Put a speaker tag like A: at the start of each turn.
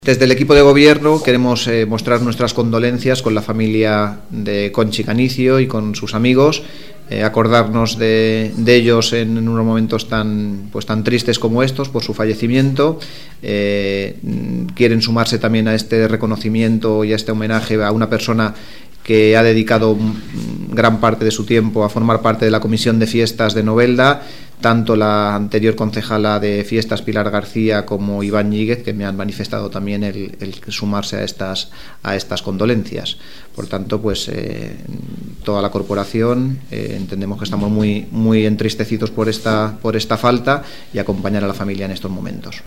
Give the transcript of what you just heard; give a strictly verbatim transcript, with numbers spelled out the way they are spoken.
A: Desde el equipo de gobierno queremos eh, mostrar nuestras condolencias con la familia de Conchi Canicio y con sus amigos, eh, acordarnos de, de ellos en, en unos momentos tan, pues, tan tristes como estos por su fallecimiento. Eh, quieren sumarse también a este reconocimiento y a este homenaje a una persona que ha dedicado gran parte de su tiempo a formar parte de la Comisión de Fiestas de Novelda, tanto la anterior concejala de Fiestas, Pilar García, como Iván Ñíguez, que me han manifestado también el, el sumarse a estas, a estas condolencias. Por tanto, pues eh, toda la corporación eh, entendemos que estamos muy, muy entristecidos por esta, por esta falta y acompañar a la familia en estos momentos.